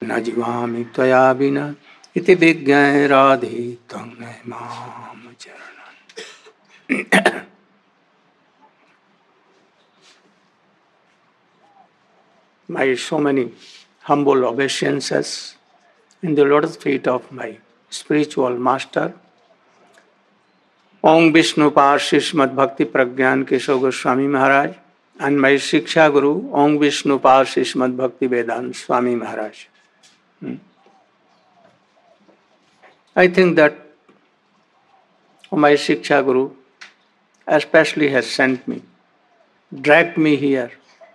न जीवामि त्वया विना इति विज्ञाय राधे त्वं माम चरणं. My so many humble obeisances in the lotus feet of my spiritual master, Om Vishnu Parshi Srimad Bhakti Pragyan Keshav Goswami Maharaj, and my Shiksha Guru, Om Vishnu Parshi Srimad Bhakti Vedanta Swami Maharaj. I think that my Shiksha Guru especially has sent me, dragged me here.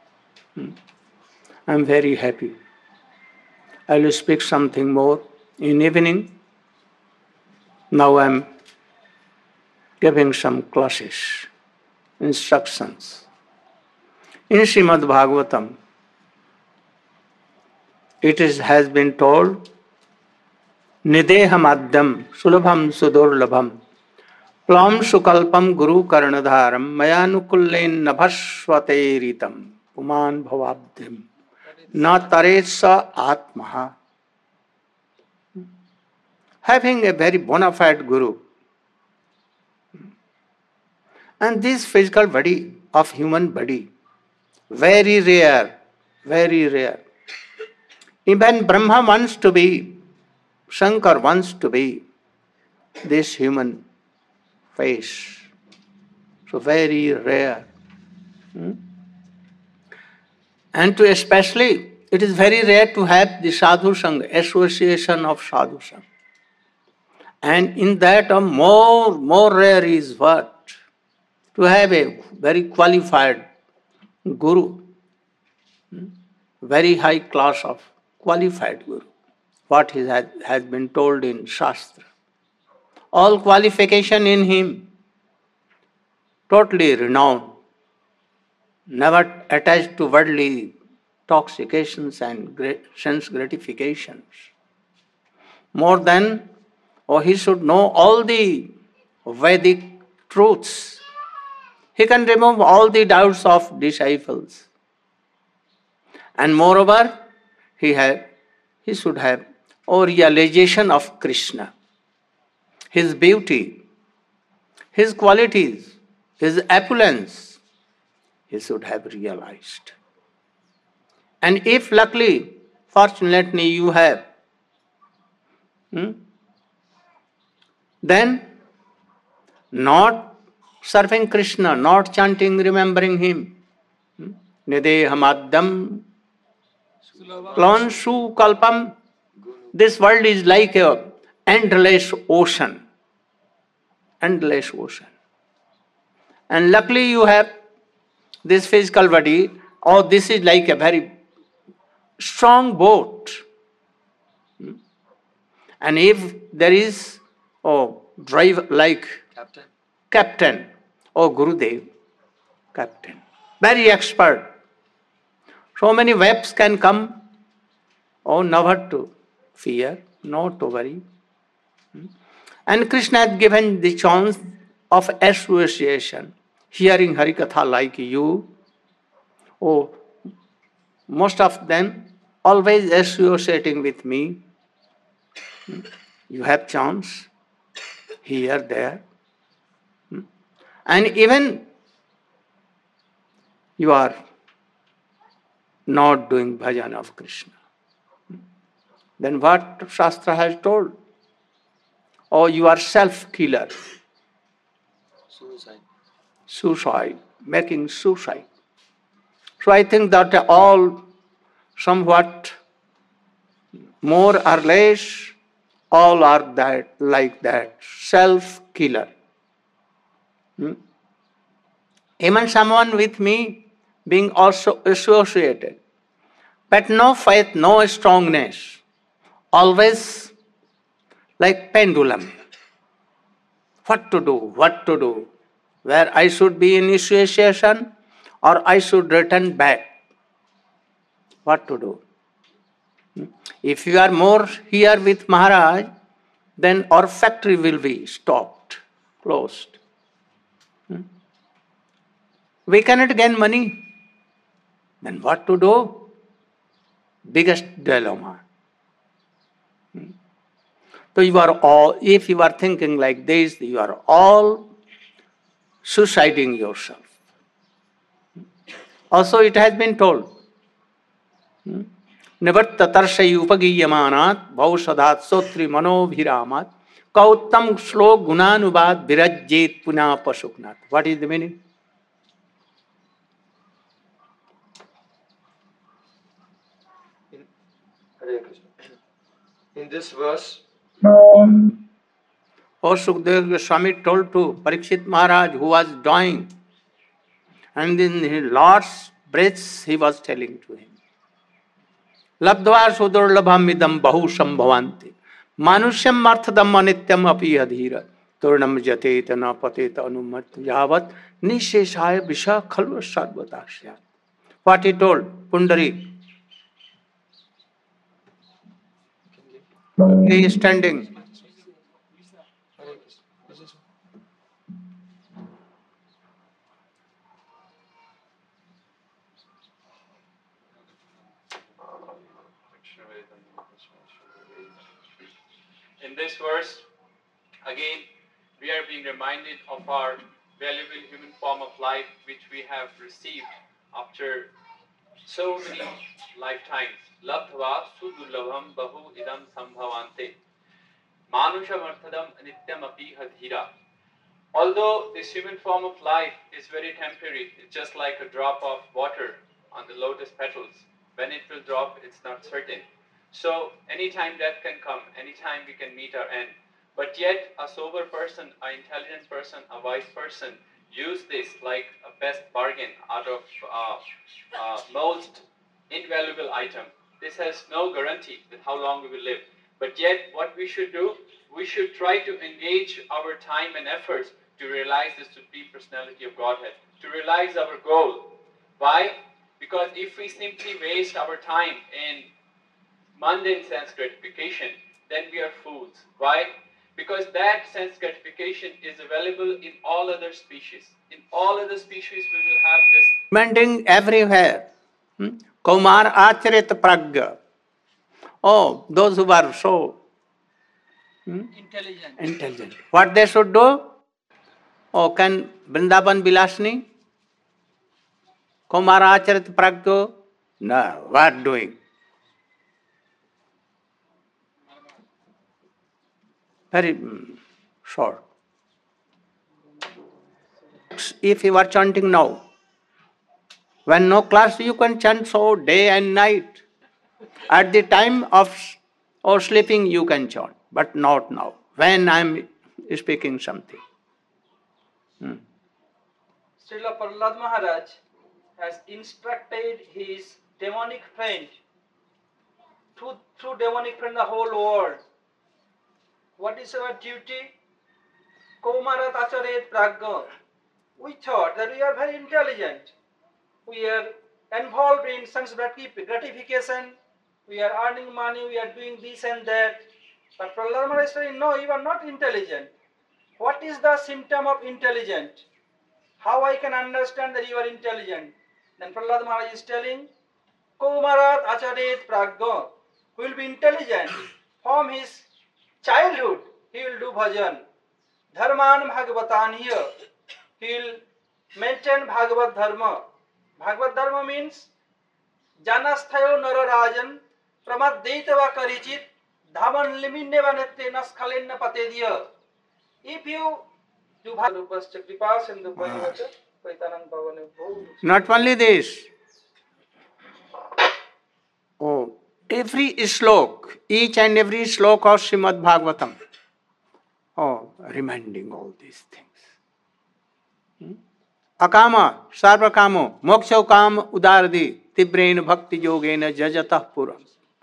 I am very happy. I will speak something more in evening. Now I am giving some classes, instructions. In Srimad Bhagavatam, has been told, Nideham adyam sulabham sudurlabham plam sukalpam guru karnadharam mayanukullen nabhasvateritam puman bhavabdhim na taresa atmaha. Having a very bona fide guru, and this physical body of human body, very rare, very rare. Even Brahma wants to be, Shankar wants to be this human face. So very rare. And to especially, it is very rare to have the sadhu sangha, association of sadhu sangha. And in that more rare is what? To have a very qualified guru, very high class of qualified guru. What has been told in Shastra. All qualification in him, totally renowned, never attached to worldly intoxications and sense gratifications. More than, he should know all the Vedic truths. He can remove all the doubts of disciples. And moreover, he should have realization of Krishna, his beauty, his qualities, his opulence, he should have realized. And if luckily, fortunately you have, then not serving Krishna, not chanting, remembering him, Nidehamaddam Planshu Kalpam, this world is like a endless ocean. Endless ocean. And luckily you have this physical body, or this is like a very strong boat. And if there is drive like captain, Gurudev, captain, very expert. So many waves can come, never to fear, not to worry. And Krishna has given the chance of association, hearing Harikatha like you. Most of them always associating with me. You have chance, here, there. And even you are not doing bhajan of Krishna. Then what Shastra has told? You are self-killer. Suicide, making suicide. So I think that all somewhat more or less, all are that like that, self-killer. Even someone with me being also associated, but no faith, no strongness, always like pendulum. What to do, where I should be in association or I should return back. What to do? If you are more here with Maharaj, then our factory will be stopped, closed. We cannot gain money. Then what to do? Biggest dilemma. So you are all, if you are thinking like this, you are all suiciding yourself. Also it has been told, निवर्ततर्षय उपगीयमानात् भवसदात् सोत्री मनोभिरामात् कौत्तम श्लोक गुणानुवाद विरज्येत पुनः पशुकनाथ. What is the meaning? In this verse, O Sukdev Goswami told to Parikshit Maharaj who was dying, and in his last breaths he was telling to him, Labdva sudurlabham idam bahu sambhavanti manusyam arthadam anityam api adhira turnam jateta pateta anumat yavat nisheshaya visha khalva sarvatasya. What he told Pundarik. He is standing. In this verse, again, we are being reminded of our valuable human form of life which we have received after so many lifetimes. Labdhva sudurlabham bahu idam sambhavante manusha marthadam nityam api hadhira. Although this human form of life is very temporary, it's just like a drop of water on the lotus petals. When it will drop, it's not certain. So anytime death can come, anytime we can meet our end. But yet a sober person, an intelligent person, a wise person use this like a best bargain out of most invaluable item. This has no guarantee that how long we will live. But yet what we should do, we should try to engage our time and efforts to realize the Supreme Personality of Godhead, to realize our goal. Why? Because if we simply waste our time in mundane sense gratification, then we are fools. Why? Because that sense gratification is available in all other species. In all other species we will have this. Experimenting everywhere. Kumar Acharit Pragya. Oh, those who are so intelligent. What they should do? Oh, can Vrindavan Bilasni? Kumar Acharit Pragya? No, what doing? Very short. If you are chanting now, when no class you can chant so day and night. At the time of or sleeping you can chant, but not now, when I am speaking something. Srila Prahlad Maharaj has instructed his demonic friend, through demonic friend the whole world. What is our duty? Kaumarat acharet pragya. We thought that we are very intelligent. We are involved in sense gratification. We are earning money. We are doing this and that. But Prahlad Maharaj is saying, no, you are not intelligent. What is the symptom of intelligent? How I can understand that you are intelligent? Then Prahlad Maharaj is telling, Kaumarat acharet pragya. Who will be intelligent from his childhood, he will do bhajan. Dharman bhagavataniya. He will maintain Bhagavat Dharma. Bhagavat Dharma means Janasthayo Nararajan Pramaddeitava Karichit Dhaman Limineva Nette Naskhalenna Patediya. If you do Bhagavat Kripas and the Bhagavata, Paitanang Bhavane Bhov. Not only this. Oh, every slok, each and every slok of Srimad Bhagavatam. Oh, reminding all these things. Akama, sarvakamo, mokshokam udardi, tibrain bhakti yogena jajatah puram.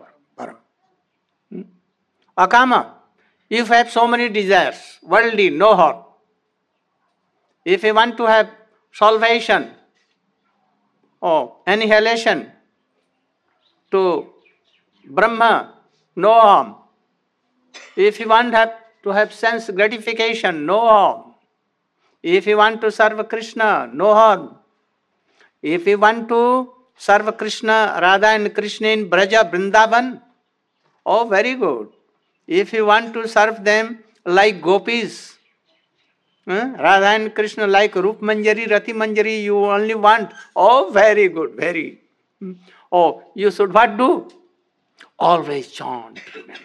Akama, if you have so many desires, worldly, no heart. If you want to have salvation, or annihilation to Brahma, no harm. If you want to have sense gratification, no harm. If you want to serve Krishna, no harm. If you want to serve Krishna, Radha and Krishna in Braja, Vrindavan, oh, very good. If you want to serve them like gopis, Radha and Krishna like Rup Manjari, Rati Manjari, you only want. Oh, very good, very. Oh, you should what do? Always chant, remember.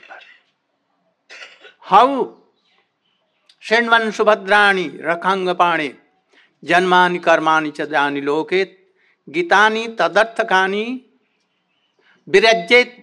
How? Shenvan Subhadrani, Rakhangapani, Janmani Karmani Chadani Loket, Gitani Tadarthakani, Birajjet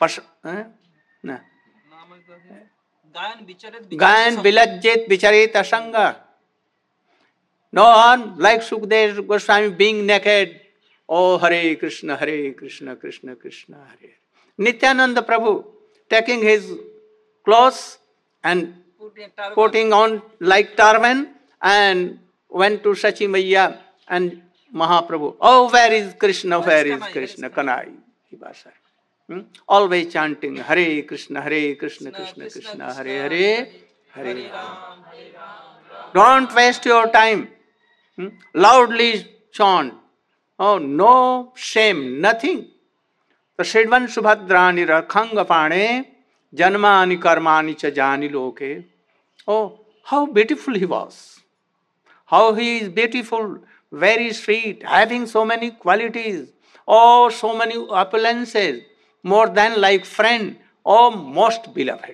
Gayan Bilajjet Bicharet Asanga. No one like Sukdev Goswami being naked. Oh, Hare Krishna, Krishna Krishna, Hare. Nityananda Prabhu taking his clothes and putting on like turban and went to Sachi Maiya and Mahaprabhu. Oh, where is Krishna? Where is Krishna? Kanai. Always chanting Hare Krishna, Krishna Krishna, Hare Hare, Hare Ram. Don't waste your time. Loudly chant. Oh, no shame, nothing. So Shridvan Subhadrani Rakhangapane Janmani Karmani Chajani Loke. Oh, how beautiful he was. How he is beautiful, very sweet, having so many qualities. Oh, so many opulences, more than like friend. Oh, most beloved.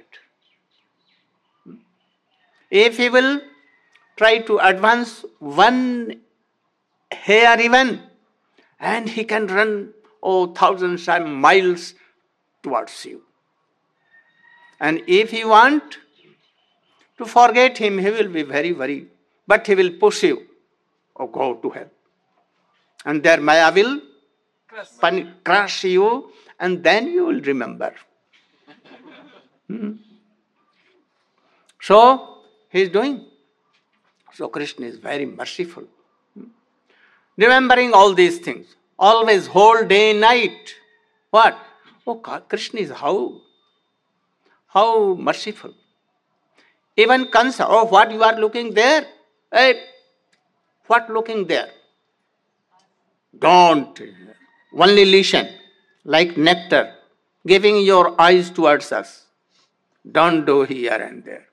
If he will try to advance one hair even, and he can run thousands of miles towards you. And if you want to forget him, he will be very worried. But he will push you or go to hell. And there Maya will crush you, and then you will remember. So, he is doing. So, Krishna is very merciful. Remembering all these things. Always, whole day, night. What? Oh, Krishna is how merciful. Even Kansa, oh, what you are looking there? Hey, what looking there? Don't. Only listen, like nectar, giving your eyes towards us. Don't do here and there.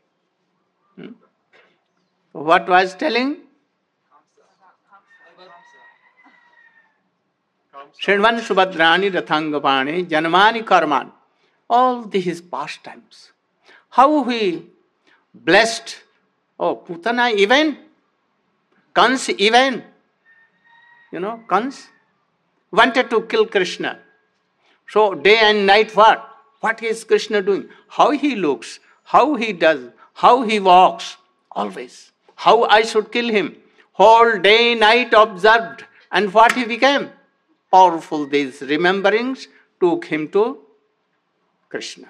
What was telling? Shridvan Subhadrani Rathangapani Janmani Karman. All these pastimes. How he blessed. Oh, Putana even. Kans even. Kans wanted to kill Krishna. So day and night what? What is Krishna doing? How he looks, how he does, how he walks. Always. How I should kill him. Whole day, night observed. And what he became? Powerful. These rememberings took him to Krishna.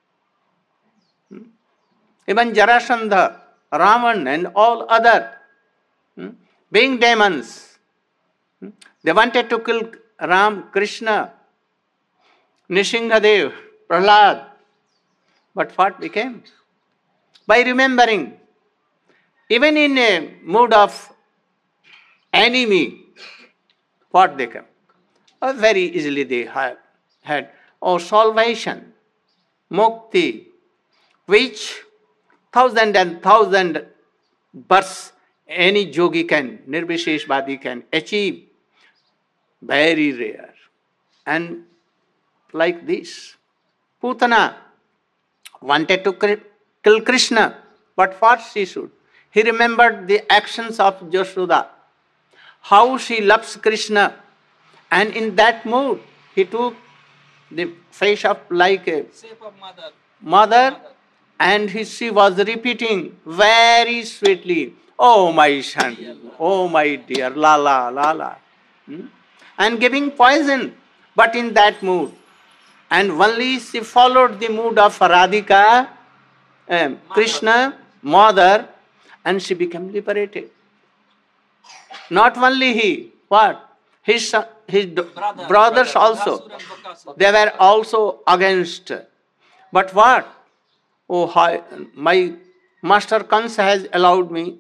Even Jarasandha, Ravan and all other being demons. They wanted to kill Krishna, Nishingadev, Prahlad. But what became? By remembering. Even in a mood of enemy, what they come? Very easily they had salvation, mukti, which 1,000 and 1,000 births any yogi can, Nirvisheshvadi can achieve. Very rare. And like this, Putana wanted to kill Krishna, but what she should? He remembered the actions of Jashoda, how she loves Krishna, and in that mood, he took the face of like a mother, and she was repeating very sweetly, "Oh my son, oh my dear, Lala, Lala," and giving poison, but in that mood. And only she followed the mood of Radhika, Krishna, mother, and she became liberated. Not only he, what? His brothers also. They were also against. But what? Oh, my master Kansa has allowed me,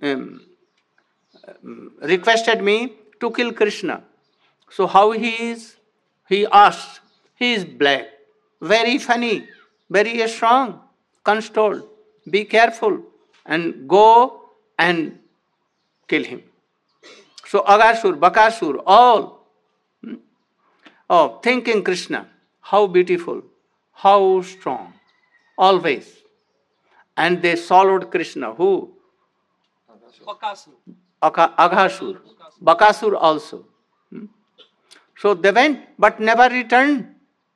requested me to kill Krishna. So how he is? He asked. He is black, very funny, very strong. Kans told, be careful and go and kill him. So Aghasur, Bakasur, all thinking Krishna, how beautiful, how strong, always. And they followed Krishna. Who? Bakasur. Aghasur. Bakasur also. So they went, but never returned.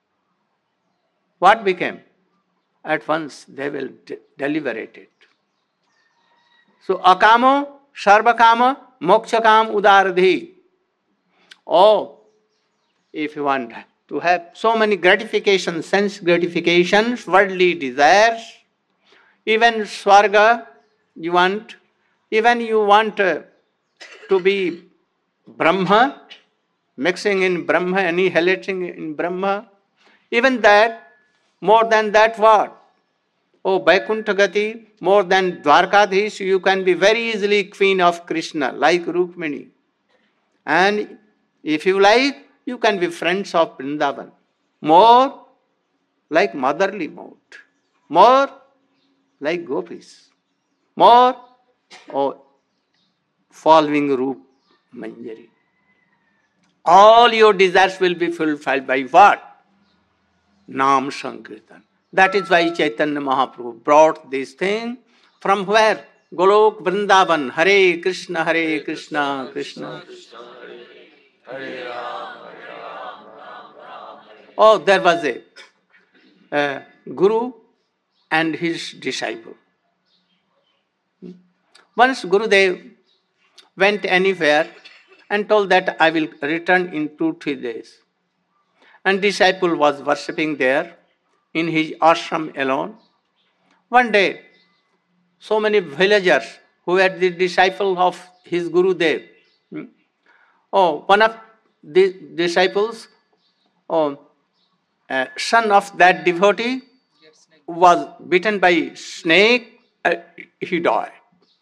What became? At once they will deliberate it. So akamo, sarvakama, mokshakam udaradhi. Oh, if you want to have so many gratifications, sense gratifications, worldly desires, even swarga you want, even you want to be Brahma, mixing in Brahma, annihilating in Brahma, even that, more than that what? Oh, Vaikuntha Gati, more than Dwarkadhish, you can be very easily queen of Krishna, like Rukmini. And if you like, you can be friends of Vrindavan. More like motherly mode. More like gopis. More following Roop Manjari. All your desires will be fulfilled by what? Nam Sankirtan. That is why Chaitanya Mahaprabhu brought this thing from where? Golok Vrindavan. Hare Krishna, Krishna Krishna. Oh, there was a guru and his disciple. Once Gurudev went anywhere and told that I will return in 2-3 days. And disciple was worshipping there in his ashram alone. One day, so many villagers who were the disciple of his Gurudev. One of the disciples, son of that devotee, was bitten by snake. He died.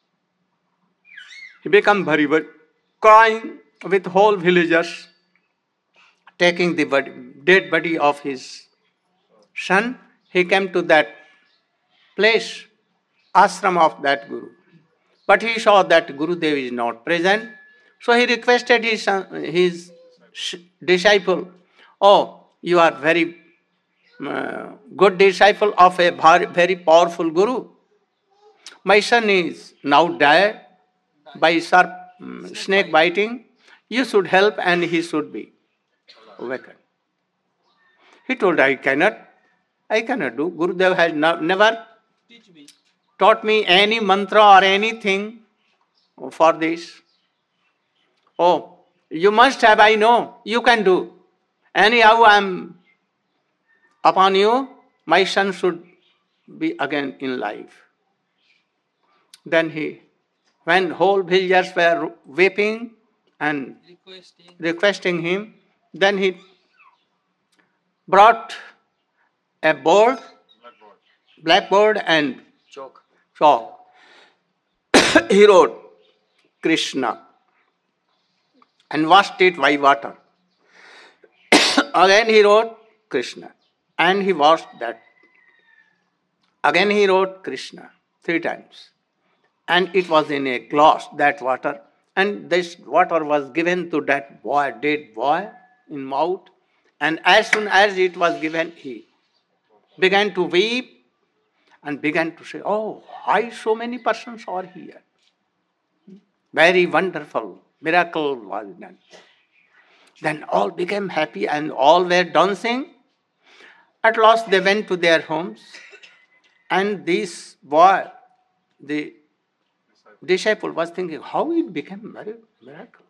He became very, very crying with whole villagers, taking the dead body of his son. He came to that place, ashram of that Guru. But he saw that Gurudev is not present. So he requested his disciple, oh, you are very good disciple of a very powerful Guru. My son is now dead by sharp snake biting. You should help and he should be awakened. He told, I cannot do. Gurudev has never taught me any mantra or anything for this. Oh, you must have, I know, you can do. Anyhow, I am upon you, my son should be again in life. Then when whole villagers were weeping and requesting him, then he brought a blackboard and chalk. He wrote Krishna and washed it by water. Again he wrote Krishna and he washed that. Again he wrote Krishna 3 times. And it was in a glass, that water. And this water was given to that boy, dead boy, in mouth. And as soon as it was given, he began to weep and began to say, oh, why so many persons are here? Very wonderful miracle was done. Then all became happy and all were dancing. At last they went to their homes. And this boy, the disciple, was thinking, how it became very miracle.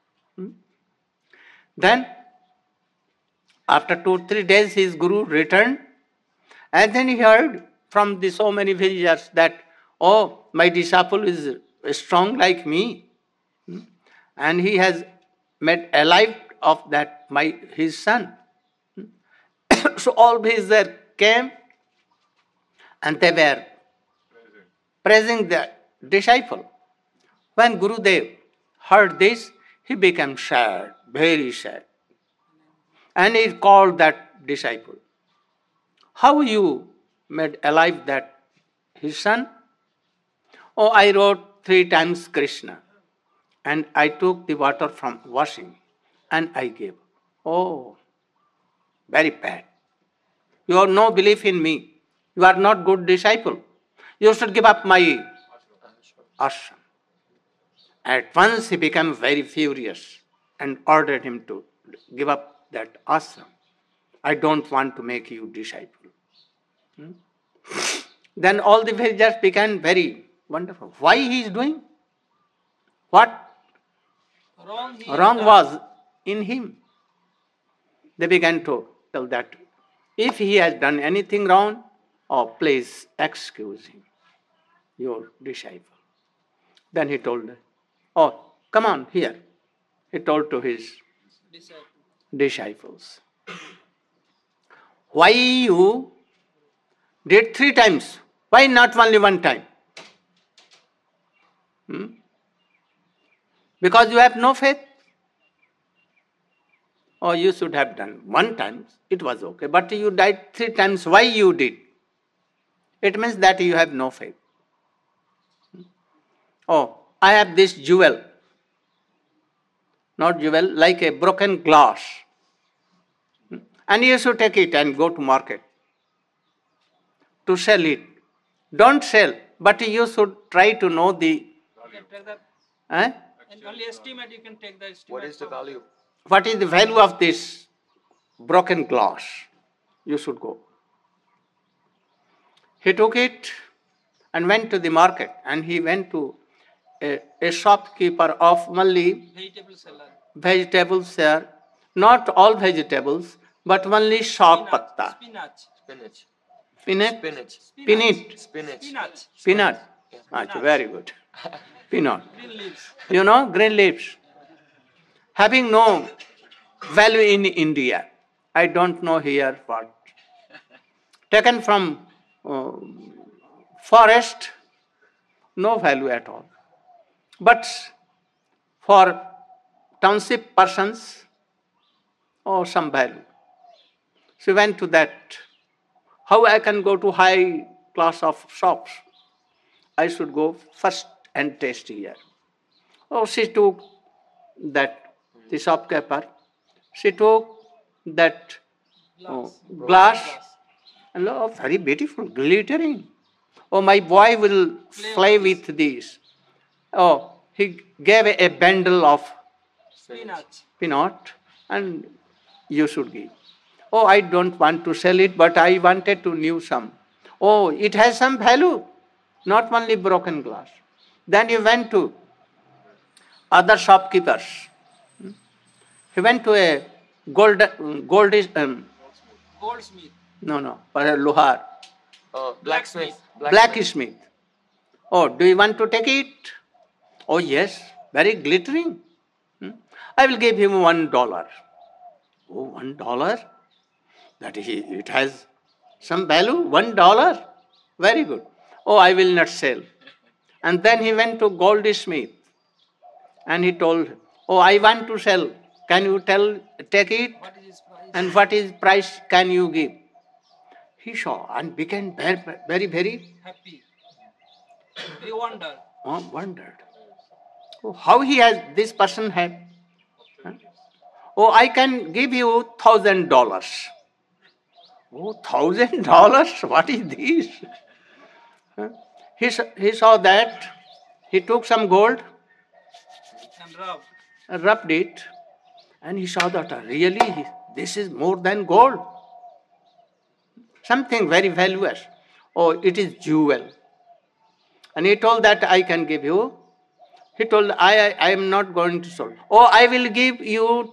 Then, after 2-3 days, his guru returned, and then he heard from so many villagers that, oh, my disciple is strong like me, and he has made alive of that his son. So all villagers came, and they were praising the disciple. When Gurudev heard this, he became sad, very sad. And he called that disciple. How you made alive that his son? Oh, I wrote 3 times Krishna. And I took the water from washing and I gave. Oh, very bad. You have no belief in me. You are not good disciple. You should give up my ashram. At once he became very furious and ordered him to give up that ashram. I don't want to make you disciple. Then all the villagers began very wonderful. Why he is doing? What wrong was in him? They began to tell that if he has done anything wrong, oh, please excuse him, your disciple. Then he told, oh, come on here. He told to his disciples, why you did 3 times? Why not only 1 time? Because you have no faith. Or you should have done 1 time, it was okay. But you died 3 times, why you did? It means that you have no faith. Oh, I have this jewel. Not jewel, like a broken glass. And you should take it and go to market to sell it. Don't sell, but you should try to know the... You can take that, Eh? and only estimate, you can take the estimate. What is the value? What is the value of this broken glass? You should go. He took it and went to the market, and he went to a shopkeeper of only Vegetable seller. vegetables there, not all vegetables, but only shak patta, Spinach. Spinach. peanut, Spinach. peanut, Spinach. Spinach. peanut. Yeah. Achha, very good. Peanut. Green leaves. You know, green leaves. Having no value in India. I don't know here what. Taken from forest, no value at all. But for township persons, oh, some value. She went to that. How I can go to high class of shops? I should go first and taste here. Oh, she took that, the shopkeeper. She took that glass. And oh, very beautiful, glittering. Oh, my boy will play with these. Oh, he gave a bundle of Spinach. peanut and you should give. Oh, I don't want to sell it, but I wanted to know some. Oh, it has some value, not only broken glass. Then he went to other shopkeepers. He went to a goldish, Goldsmith. Lohar, Blacksmith. blacksmith. Oh, do you want to take it? Oh, yes, very glittering. I will give him $1. Oh, $1? It has some value, $1. Very good. Oh, I will not sell. And then he went to goldsmith and he told, oh, I want to sell. Can you take it? What is his price? And what is price can you give? He saw and became very, very, very Happy. He wondered. wondered. Oh, how this person had? Huh? Oh, I can give you $1,000. Oh, $1,000? What is this? Huh? He saw that. He took some gold And rub. and rubbed it, and he saw that really this is more than gold. Something very valuable. Oh, it is jewel. And he told that I can give you. He told I am not going to sell. Oh, I will give you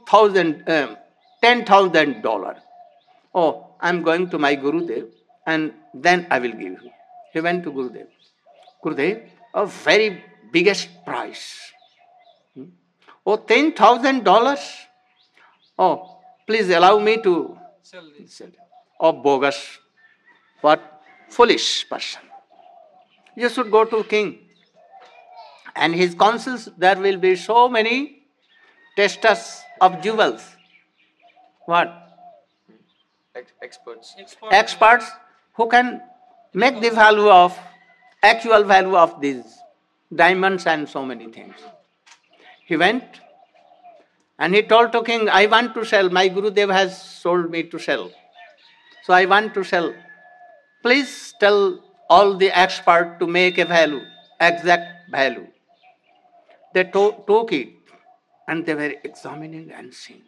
$10,000. Oh, I am going to my Gurudev, and then I will give you. He went to Gurudev. Gurudev, a very biggest price. Oh, $10,000. Oh, please allow me to Sell this. sell. Oh, bogus. What foolish person. You should go to king. And his councils, there will be so many testers of jewels. What? Experts. Export. Experts who can make the value of actual value of these diamonds and so many things. He went and he told to king, I want to sell. My Gurudev has sold me to sell. So I want to sell. Please tell all the expert to make a value, exact value. They took it and they were examining and seeing.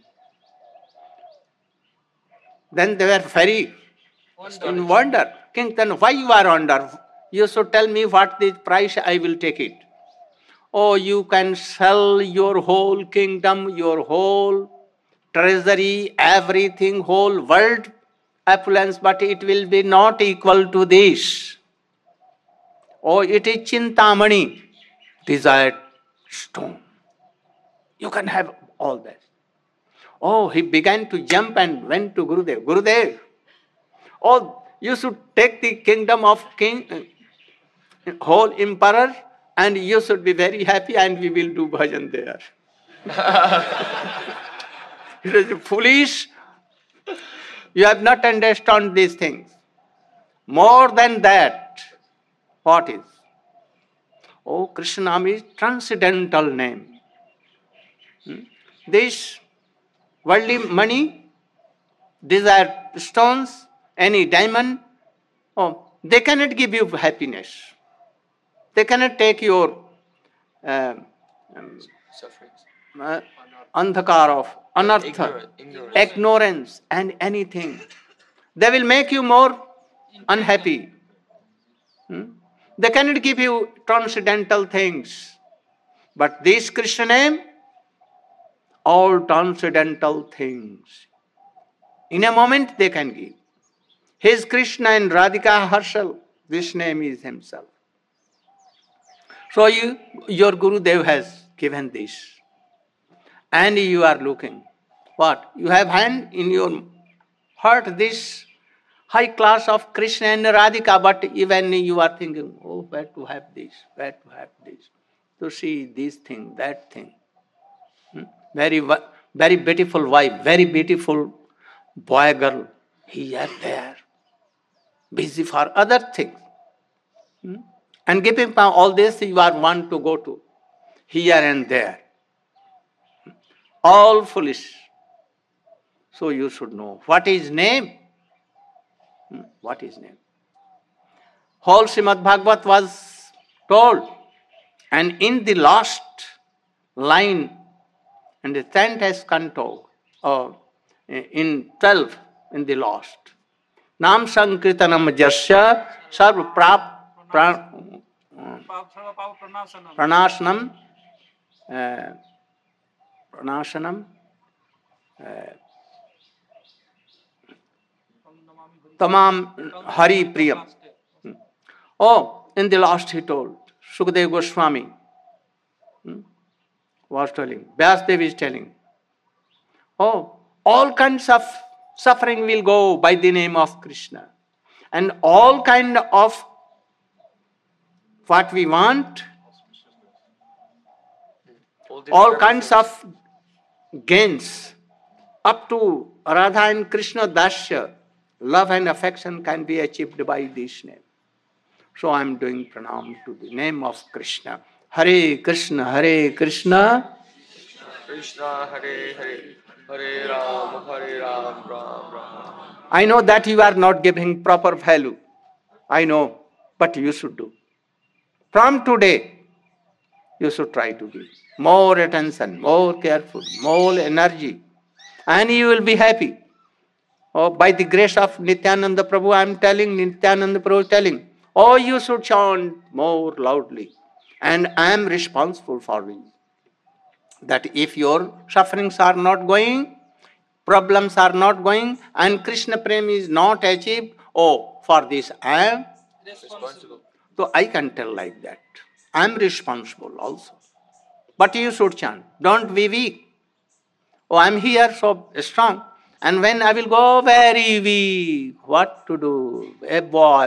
Then they were very in wonder. King, then why you are under? You should tell me what the price, I will take it. Oh, you can sell your whole kingdom, your whole treasury, everything, whole world affluence, but it will be not equal to this. Oh, it is Chintamani, desired stone. You can have all that. Oh, he began to jump and went to Gurudev. Gurudev, oh, you should take the kingdom of king, whole emperor, and you should be very happy and we will do bhajan there. It is foolish. You have not understood these things. More than that, what is? Oh, Krishna is transcendental name. This worldly money, these are stones, any diamond, oh, they cannot give you happiness. They cannot take your Sufferings. andhakar of anartha, ignorance and anything. They will make you more unhappy. They cannot give you transcendental things. But this Krishna name, all transcendental things. In a moment they can give. His Krishna and Radhika herself, this name is himself. So your Gurudev has given this. And you are looking. What? You have hand in your heart this high class of Krishna and Radhika, but even you are thinking, oh, where to have this, where to have this. To see this thing, that thing. Very, very beautiful wife, very beautiful boy, girl. Here, there. Busy for other things. And giving all this, you are want to go to here and there. All foolish. So you should know. What is name? What is name? Whole Srimad Bhagavat was told. And in the last line, in the 10th canto, in 12, in the last, Nam Sankirtanam Jasya Sarva Pranashanam Tamam Hari Priyam. Oh, in the last he told, Sukadeva Goswami was telling, Vyasdev is telling, oh, all kinds of suffering will go by the name of Krishna. And all kind of what we want, all kinds of gains up to Radha and Krishna Dasya, love and affection can be achieved by this name. So I am doing pranam to the name of Krishna. Hare Krishna, Hare Krishna. Krishna Hare Hare, Hare Ram, Ram Ram. I know that you are not giving proper value. I know, but you should do. From today, you should try to give more attention, more careful, more energy, and you will be happy. Oh, by the grace of Nityananda Prabhu, I am telling, Nityananda Prabhu is telling, oh, you should chant more loudly. And I am responsible for you. That if your sufferings are not going, problems are not going, and Krishna Prem is not achieved, oh, for this I am Responsible. So I can tell like that. I am responsible also. But you should chant. Don't be weak. Oh, I am here so strong. And when I will go very weak, what to do? A boy